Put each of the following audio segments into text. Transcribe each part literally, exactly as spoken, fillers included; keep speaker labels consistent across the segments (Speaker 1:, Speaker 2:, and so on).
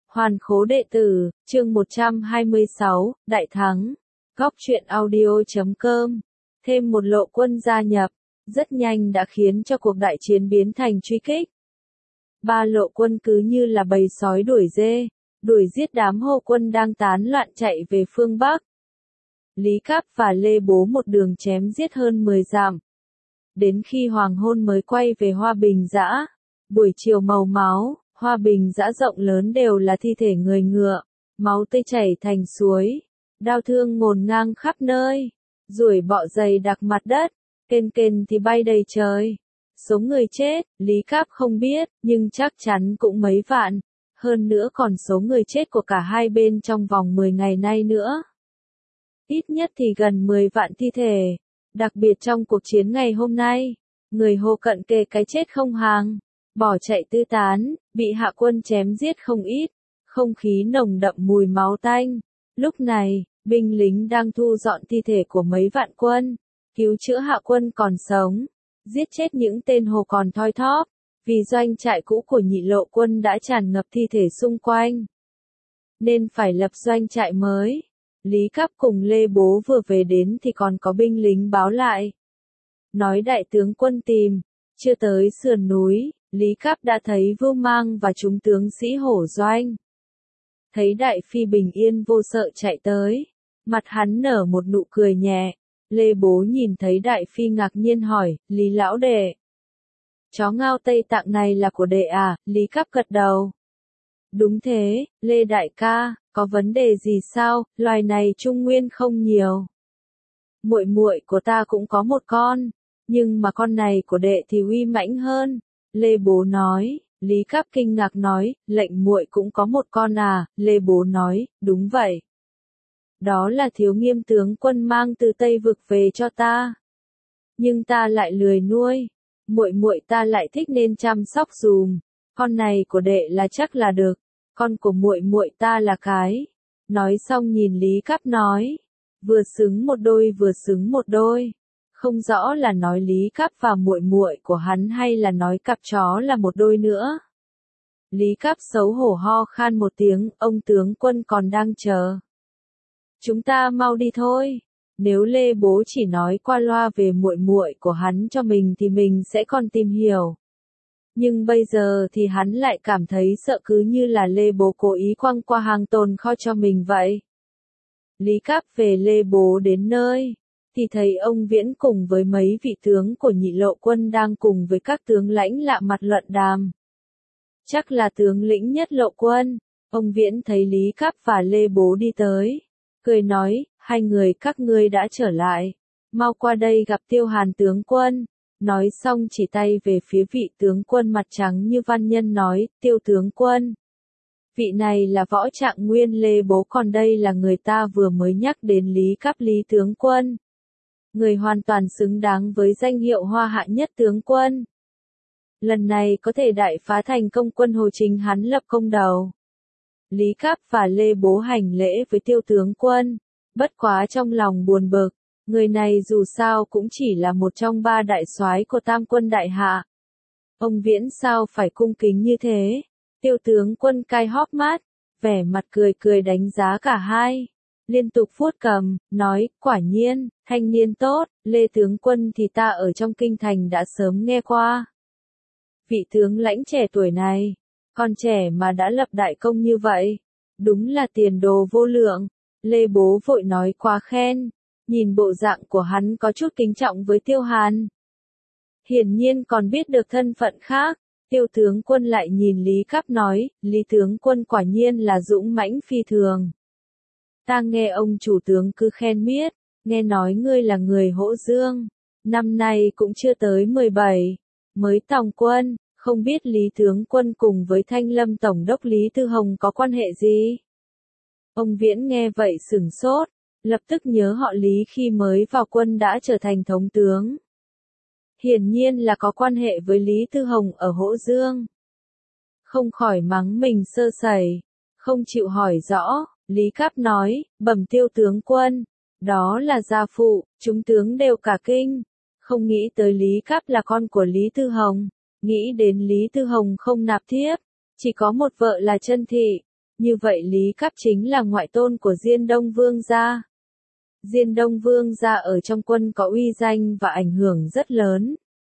Speaker 1: Hoàn khố đệ tử, chương một trăm hai mươi sáu, Đại Thắng. Góc truyện audio chấm com. Thêm một lộ quân gia nhập, rất nhanh đã khiến cho cuộc đại chiến biến thành truy kích. Ba lộ quân cứ như là bầy sói đuổi dê, đuổi giết đám Hồ quân đang tán loạn chạy về phương Bắc. Lý Cáp và Lê Bố một đường chém giết hơn mười dặm. Đến khi hoàng hôn mới quay về Hoa Bình Dã. Buổi chiều màu máu, Hoa Bình Dã rộng lớn đều là thi thể người ngựa, máu tươi chảy thành suối, đao thương ngổn ngang khắp nơi, ruồi bọ dày đặc mặt đất, kên kên thì bay đầy trời. Số người chết, Lý Cáp không biết, nhưng chắc chắn cũng mấy vạn, hơn nữa còn số người chết của cả hai bên trong vòng mười ngày nay nữa. Ít nhất thì gần mười vạn thi thể, đặc biệt trong cuộc chiến ngày hôm nay, người Hồ cận kề cái chết không hàng. Bỏ chạy tứ tán, bị hạ quân chém giết không ít, không khí nồng đậm mùi máu tanh. Lúc này, binh lính đang thu dọn thi thể của mấy vạn quân, cứu chữa hạ quân còn sống, giết chết những tên Hồ còn thoi thóp, vì doanh trại cũ của Nhị lộ quân đã tràn ngập thi thể xung quanh. Nên phải lập doanh trại mới. Lý Cáp cùng Lê Bố vừa về đến thì còn có binh lính báo lại. Nói đại tướng quân tìm, chưa tới sườn núi. Lý Cáp đã thấy Vưu Mang và chúng tướng sĩ Hổ doanh. Thấy Đại Phi bình yên vô sợ chạy tới, mặt hắn nở một nụ cười nhẹ. Lê Bố nhìn thấy Đại Phi ngạc nhiên hỏi, Lý lão đệ, chó ngao Tây Tạng này là của đệ à? Lý Cáp gật đầu. Đúng thế, Lê đại ca, có vấn đề gì sao? Loài này Trung Nguyên không nhiều. Muội muội của ta cũng có một con, nhưng mà con này của đệ thì uy mãnh hơn. Lê Bố nói. Lý Cáp kinh ngạc nói, lệnh muội cũng có một con à? Lê Bố nói, đúng vậy. Đó là Thiếu Nghiêm tướng quân mang từ Tây vực về cho ta. Nhưng ta lại lười nuôi, muội muội ta lại thích nên chăm sóc dùm. Con này của đệ là chắc là được, con của muội muội ta là cái. Nói xong nhìn Lý Cáp nói, vừa xứng một đôi vừa xứng một đôi. Không rõ là nói Lý Cáp và muội muội của hắn hay là nói cặp chó là một đôi nữa. Lý Cáp xấu hổ ho khan một tiếng, ông tướng quân còn đang chờ. Chúng ta mau đi thôi. Nếu Lê Bố chỉ nói qua loa về muội muội của hắn cho mình thì mình sẽ còn tìm hiểu. Nhưng bây giờ thì hắn lại cảm thấy sợ, cứ như là Lê Bố cố ý quăng qua hàng tồn kho cho mình vậy. Lý Cáp về Lê Bố đến nơi thì thấy ông Viễn cùng với mấy vị tướng của Nhị lộ quân đang cùng với các tướng lãnh lạ mặt luận đàm. Chắc là tướng lĩnh Nhất lộ quân. Ông Viễn thấy Lý Cáp và Lê Bố đi tới, cười nói, hai người các ngươi đã trở lại, mau qua đây gặp Tiêu Hàn tướng quân. Nói xong chỉ tay về phía vị tướng quân mặt trắng như văn nhân nói, Tiêu tướng quân. Vị này là Võ Trạng Nguyên Lê Bố, còn đây là người ta vừa mới nhắc đến Lý Cáp Lý tướng quân. Người hoàn toàn xứng đáng với danh hiệu Hoa Hạ Nhất tướng quân. Lần này có thể đại phá thành công quân Hồ chính hắn lập công đầu. Lý Cáp và Lê Bố hành lễ với Tiêu tướng quân, bất quá trong lòng buồn bực, người này dù sao cũng chỉ là một trong ba đại soái của Tam quân đại hạ. Ông Viễn sao phải cung kính như thế? Tiêu tướng quân cai hóp mát, vẻ mặt cười cười đánh giá cả hai. Liên tục vuốt cầm, nói, quả nhiên, thanh niên tốt, Lê tướng quân thì ta ở trong kinh thành đã sớm nghe qua. Vị tướng lãnh trẻ tuổi này, còn trẻ mà đã lập đại công như vậy, đúng là tiền đồ vô lượng. Lê Bố vội nói quá khen, nhìn bộ dạng của hắn có chút kính trọng với Tiêu Hàn. Hiển nhiên còn biết được thân phận khác. Tiêu tướng quân lại nhìn Lý Cáp nói, Lý tướng quân quả nhiên là dũng mãnh phi thường. Ta nghe ông chủ tướng cứ khen miết, nghe nói ngươi là người Hỗ Dương, năm nay cũng chưa tới mười bảy, mới tòng quân, không biết Lý tướng quân cùng với Thanh Lâm tổng đốc Lý Tư Hồng có quan hệ gì? Ông Viễn nghe vậy sửng sốt, lập tức nhớ họ Lý khi mới vào quân đã trở thành thống tướng. Hiển nhiên là có quan hệ với Lý Tư Hồng ở Hỗ Dương. Không khỏi mắng mình sơ sẩy, không chịu hỏi rõ. Lý Cáp nói, bẩm Tiêu tướng quân, đó là gia phụ, chúng tướng đều cả kinh. Không nghĩ tới Lý Cáp là con của Lý Tư Hồng, nghĩ đến Lý Tư Hồng không nạp thiếp, chỉ có một vợ là Chân Thị, Như vậy Lý Cáp chính là ngoại tôn của Diên Đông Vương gia. Diên Đông Vương gia ở trong quân có uy danh và ảnh hưởng rất lớn.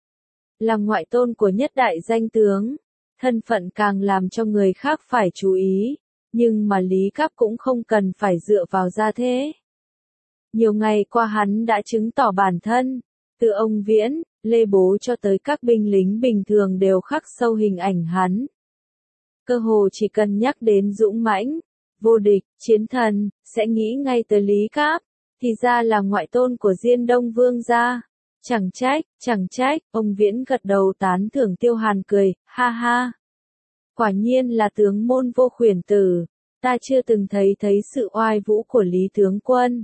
Speaker 1: Là ngoại tôn của nhất đại danh tướng, thân phận càng làm cho người khác phải chú ý, nhưng mà Lý Cáp cũng không cần phải dựa vào gia thế. Nhiều ngày qua hắn đã chứng tỏ bản thân, từ ông Viễn, Lê Bố cho tới các binh lính bình thường đều khắc sâu hình ảnh hắn. Cơ hồ chỉ cần nhắc đến dũng mãnh, vô địch, chiến thần, sẽ nghĩ ngay tới Lý Cáp, thì ra là ngoại tôn của Diên Đông Vương gia. Chẳng trách, chẳng trách, ông Viễn gật đầu tán thưởng. Tiêu Hàn cười, ha ha. Quả nhiên là tướng môn vô khuyển tử, ta chưa từng thấy thấy sự oai vũ của Lý tướng quân.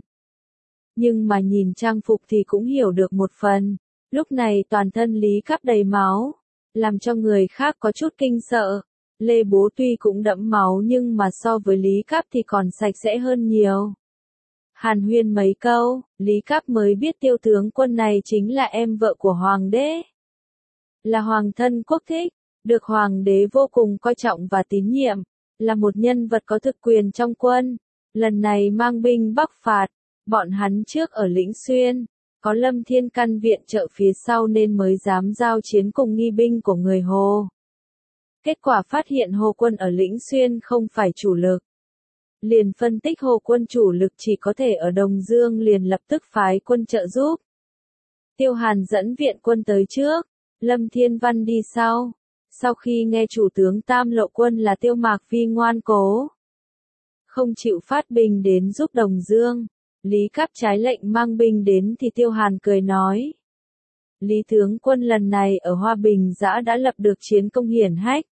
Speaker 1: Nhưng mà nhìn trang phục thì cũng hiểu được một phần, lúc này toàn thân Lý Cáp đầy máu, làm cho người khác có chút kinh sợ. Lê Bố tuy cũng đẫm máu nhưng mà so với Lý Cáp thì còn sạch sẽ hơn nhiều. Hàn huyên mấy câu, Lý Cáp mới biết Tiêu tướng quân này chính là em vợ của Hoàng đế. Là hoàng thân quốc thích, được Hoàng đế vô cùng coi trọng và tín nhiệm, là một nhân vật có thực quyền trong quân. Lần này mang binh bắc phạt, bọn hắn trước ở Lĩnh Xuyên, có Lâm Thiên Căn viện trợ phía sau nên mới dám giao chiến cùng nghi binh của người Hồ. Kết quả phát hiện Hồ quân ở Lĩnh Xuyên không phải chủ lực. Liền phân tích Hồ quân chủ lực chỉ có thể ở Đồng Dương, liền lập tức phái quân trợ giúp. Tiêu Hàn dẫn viện quân tới trước, Lâm Thiên Văn đi sau. Sau khi nghe chủ tướng Tam Lộ quân là Tiêu Mạc Vi ngoan cố, không chịu phát binh đến giúp Đồng Dương, Lý Cáp trái lệnh mang binh đến thì Tiêu Hàn cười nói. Lý tướng quân lần này ở Hoa Bình Giã đã lập được chiến công hiển hách.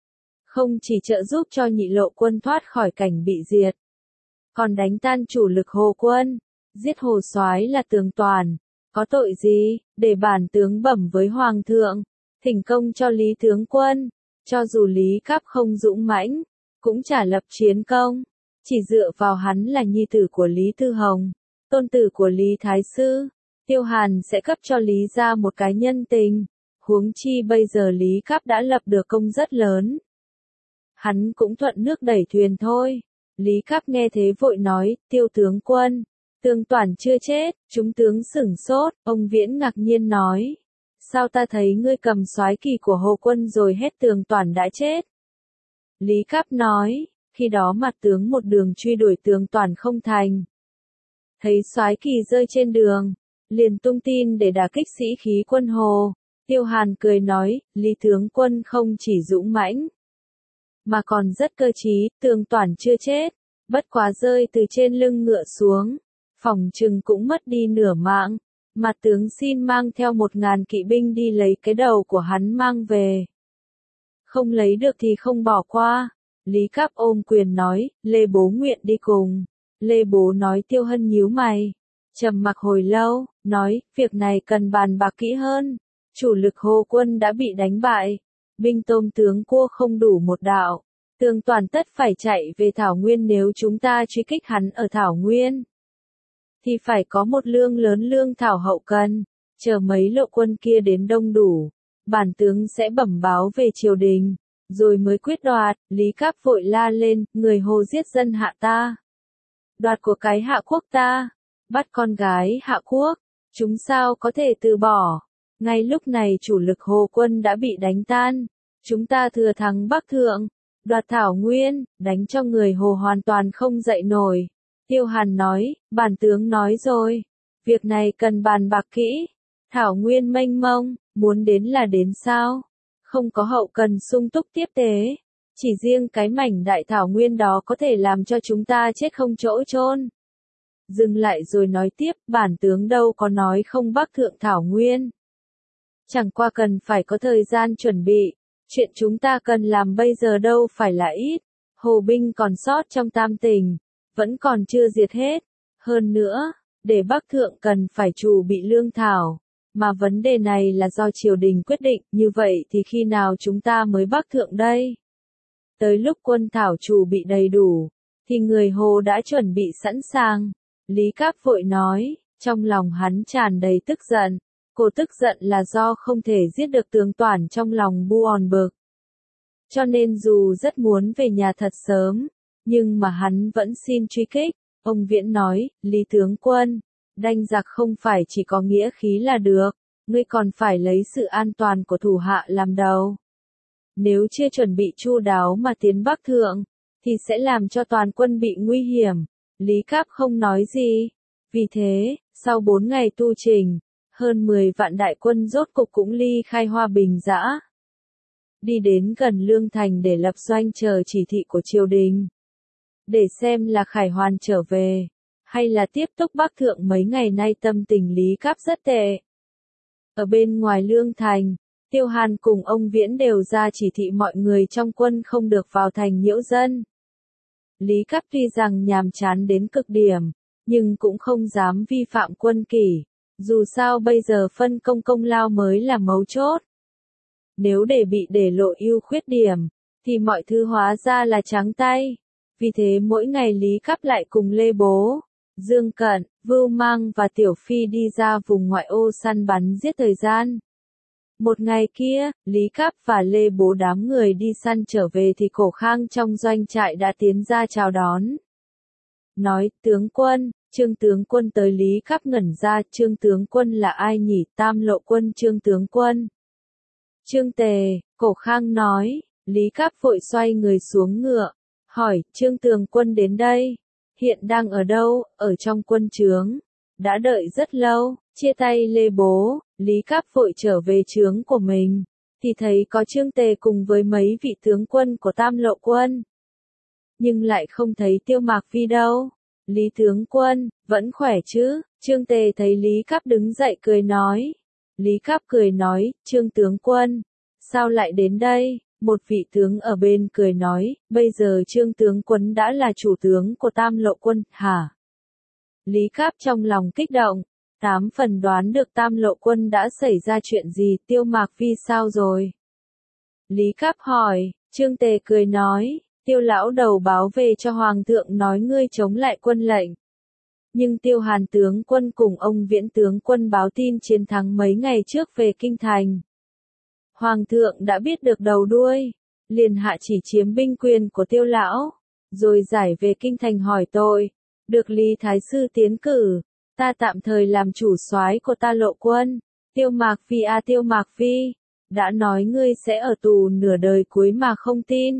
Speaker 1: Không chỉ trợ giúp cho Nhị Lộ quân thoát khỏi cảnh bị diệt, còn đánh tan chủ lực Hồ quân, giết Hồ soái là Tường Toàn. Có tội gì, để bản tướng bẩm với Hoàng thượng, thỉnh công cho Lý tướng quân. Cho dù Lý Cáp không dũng mãnh, cũng trả lập chiến công. Chỉ dựa vào hắn là nhi tử của Lý Tư Hồng, tôn tử của Lý Thái Sư, Tiêu Hàn sẽ cấp cho Lý gia một cái nhân tình. Huống chi bây giờ Lý Cáp đã lập được công rất lớn, hắn cũng thuận nước đẩy thuyền thôi. Lý Cáp nghe thế vội nói, Tiêu tướng quân, Tường Toản chưa chết. Chúng tướng sửng sốt, ông Viễn ngạc nhiên nói, sao ta thấy ngươi cầm soái kỳ của Hồ quân rồi hết Tường Toản đã chết. Lý Cáp nói, khi đó mặt tướng một đường truy đuổi Tường Toản không thành, thấy soái kỳ rơi trên đường, liền tung tin để đả kích sĩ khí quân Hồ. Tiêu Hàn cười nói, Lý tướng quân không chỉ dũng mãnh, mà còn rất cơ trí. Tường Toản chưa chết, bất quá rơi từ trên lưng ngựa xuống, phỏng chừng cũng mất đi nửa mạng. Mặt tướng xin mang theo một ngàn kỵ binh đi lấy cái đầu của hắn mang về. Không lấy được thì không bỏ qua. Lý Cáp ôm quyền nói, Lê Bố nguyện đi cùng. Lê Bố nói. Tiêu Hân nhíu mày, trầm mặc hồi lâu, nói, việc này cần bàn bạc kỹ hơn. Chủ lực Hồ quân đã bị đánh bại, binh tôm tướng cua không đủ một đạo. Tường Toản tất phải chạy về Thảo Nguyên, nếu chúng ta truy kích hắn ở Thảo Nguyên, thì phải có một lương lớn lương thảo hậu cần. Chờ mấy lộ quân kia đến đông đủ, bản tướng sẽ bẩm báo về triều đình, rồi mới quyết đoạt. Lý Cáp vội la lên, người Hồ giết dân Hạ ta, đoạt của cái Hạ quốc ta, bắt con gái Hạ quốc, chúng sao có thể từ bỏ. Ngay lúc này chủ lực Hồ quân đã bị đánh tan, chúng ta thừa thắng Bắc Thượng, đoạt Thảo Nguyên, đánh cho người Hồ hoàn toàn không dậy nổi. Tiêu Hàn nói, bản tướng nói rồi, việc này cần bàn bạc kỹ. Thảo Nguyên mênh mông, muốn đến là đến sao? Không có hậu cần sung túc tiếp tế, chỉ riêng cái mảnh đại Thảo Nguyên đó có thể làm cho chúng ta chết không chỗ chôn. Dừng lại rồi nói tiếp, bản tướng đâu có nói không bắc thượng Thảo Nguyên. Chẳng qua cần phải có thời gian chuẩn bị, chuyện chúng ta cần làm bây giờ đâu phải là ít. Hồ binh còn sót trong Tam Tỉnh, vẫn còn chưa diệt hết. Hơn nữa, để bắc thượng cần phải chủ bị lương thảo, mà vấn đề này là do triều đình quyết định. Như vậy thì khi nào chúng ta mới bắc thượng đây? Tới lúc quân thảo chủ bị đầy đủ, thì người Hồ đã chuẩn bị sẵn sàng. Lý Cáp vội nói, trong lòng hắn tràn đầy tức giận. Cô tức giận là do không thể giết được Tường Toản, trong lòng buồn bực. Cho nên dù rất muốn về nhà thật sớm, Nhưng mà hắn vẫn xin truy kích. Ông Viễn nói, Lý tướng quân, đánh giặc không phải chỉ có nghĩa khí là được, ngươi còn phải lấy sự an toàn của thủ hạ làm đầu. Nếu chưa chuẩn bị chu đáo mà tiến Bắc Thượng, thì sẽ làm cho toàn quân bị nguy hiểm. Lý Cáp không nói gì. Vì thế, sau bốn ngày tu trình, hơn mười vạn đại quân rốt cục cũng ly khai Hoa Bình Dã. Đi đến gần Lương Thành để lập doanh chờ chỉ thị của triều đình. Để xem là Khải Hoàn trở về, hay là tiếp tục Bắc Thượng. Mấy ngày nay tâm tình Lý Cáp rất tệ. Ở bên ngoài Lương Thành, Tiêu Hàn cùng ông Viễn đều ra chỉ thị mọi người trong quân không được vào thành nhiễu dân. Lý Cáp tuy rằng nhàm chán đến cực điểm, nhưng cũng không dám vi phạm quân kỷ. Dù sao bây giờ phân công công lao mới là mấu chốt. Nếu để bị để lộ ưu khuyết điểm, thì mọi thứ hóa ra là trắng tay. Vì thế mỗi ngày Lý Cáp lại cùng Lê Bố, Dương Cận, Vưu Mang và Tiểu Phi đi ra vùng ngoại ô săn bắn giết thời gian. Một ngày kia, Lý Cáp và Lê Bố đám người đi săn trở về thì Cổ Khang trong doanh trại đã tiến ra chào đón. Nói, tướng quân, Trương tướng quân tới. Lý Cáp ngẩn ra, Trương tướng quân là ai nhỉ? Tam Lộ quân Trương tướng quân. Trương Tề, Cổ Khang nói. Lý Cáp vội xoay người xuống ngựa, hỏi, Trương tướng quân đến đây, hiện đang ở đâu? Ở trong quân trướng. Đã đợi rất lâu. Chia tay Lê Bố, Lý Cáp vội trở về trướng của mình, thì thấy có Trương Tề cùng với mấy vị tướng quân của Tam Lộ quân. Nhưng lại không thấy Tiêu Mạc Phi đâu. Lý tướng quân, vẫn khỏe chứ? Trương Tề thấy Lý Cáp đứng dậy cười nói. Lý Cáp cười nói, Trương tướng quân, sao lại đến đây? Một vị tướng ở bên cười nói, bây giờ Trương tướng quân đã là chủ tướng của Tam Lộ quân, hả? Lý Cáp trong lòng kích động, tám phần đoán được Tam Lộ quân đã xảy ra chuyện gì. Tiêu Mạc Phi sao rồi? Lý Cáp hỏi. Trương Tề cười nói, Tiêu lão đầu báo về cho Hoàng thượng nói ngươi chống lại quân lệnh. Nhưng Tiêu Hàn tướng quân cùng ông Viễn tướng quân báo tin chiến thắng mấy ngày trước về Kinh Thành. Hoàng thượng đã biết được đầu đuôi, liền hạ chỉ chiếm binh quyền của Tiêu lão, rồi giải về Kinh Thành hỏi tội, được Lý Thái Sư tiến cử, ta tạm thời làm chủ soái của Ta Lộ quân. Tiêu Mạc Phi à Tiêu Mạc Phi, đã nói ngươi sẽ ở tù nửa đời cuối mà không tin.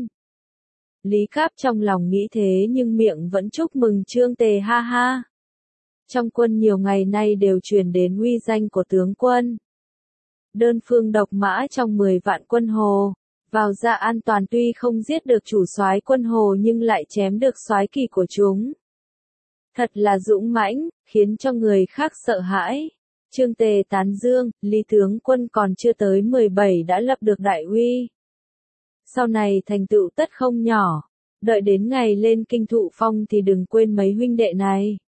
Speaker 1: Lý Cáp trong lòng nghĩ thế nhưng miệng vẫn chúc mừng Trương Tề ha ha. Trong quân nhiều ngày nay đều truyền đến uy danh của tướng quân. Đơn phương độc mã trong mười vạn quân Hồ, vào ra an toàn, tuy không giết được chủ soái quân Hồ nhưng lại chém được soái kỳ của chúng. Thật là dũng mãnh, khiến cho người khác sợ hãi. Trương Tề tán dương, Lý tướng quân còn chưa tới mười bảy đã lập được đại uy. Sau này thành tựu tất không nhỏ, đợi đến ngày lên kinh thụ phong thì đừng quên mấy huynh đệ này.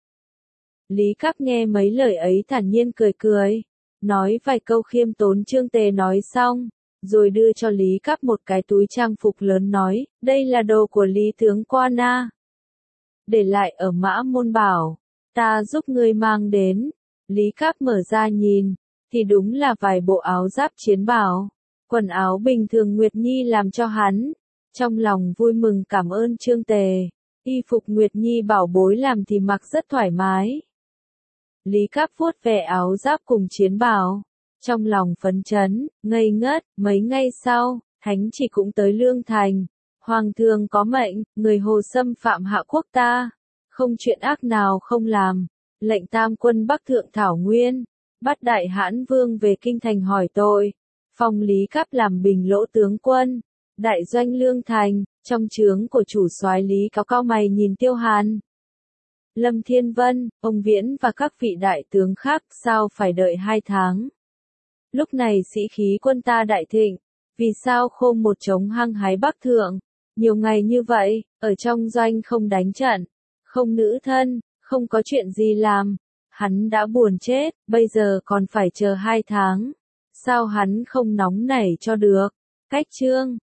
Speaker 1: Lý Cáp nghe mấy lời ấy thản nhiên cười cười, nói vài câu khiêm tốn. Trương Tề nói xong, rồi đưa cho Lý Cáp một cái túi trang phục lớn nói, đây là đồ của Lý tướng quan a, để lại ở Mã Môn Bảo, ta giúp ngươi mang đến. Lý Cáp mở ra nhìn, thì đúng là vài bộ áo giáp chiến bào, quần áo bình thường Nguyệt Nhi làm cho hắn. Trong lòng vui mừng cảm ơn Trương Tề, y phục Nguyệt Nhi bảo bối làm thì mặc rất thoải mái. Lý Cáp vuốt về áo giáp cùng chiến bào, trong lòng phấn chấn, ngây ngất. Mấy ngày sau, thánh chỉ cũng tới Lương Thành. Hoàng thượng có mệnh, người Hồ xâm phạm hạ quốc ta, không chuyện ác nào không làm, lệnh tam quân Bắc Thượng Thảo Nguyên, bắt Đại Hãn Vương về Kinh Thành hỏi tội, phong Lý Cáp làm bình lỗ tướng quân. Đại doanh Lương Thành, trong trướng của chủ soái Lý Cáo cao mày nhìn Tiêu Hàn, Lâm Thiên Vân, ông Viễn và các vị đại tướng khác. Sao phải đợi hai tháng? Lúc này sĩ khí quân ta đại thịnh, vì sao không một chống hăng hái Bắc Thượng? Nhiều ngày như vậy, ở trong doanh không đánh trận, không nữ thân, không có chuyện gì làm. Hắn đã buồn chết, bây giờ còn phải chờ hai tháng. Sao hắn không nóng nảy cho được? Cách chương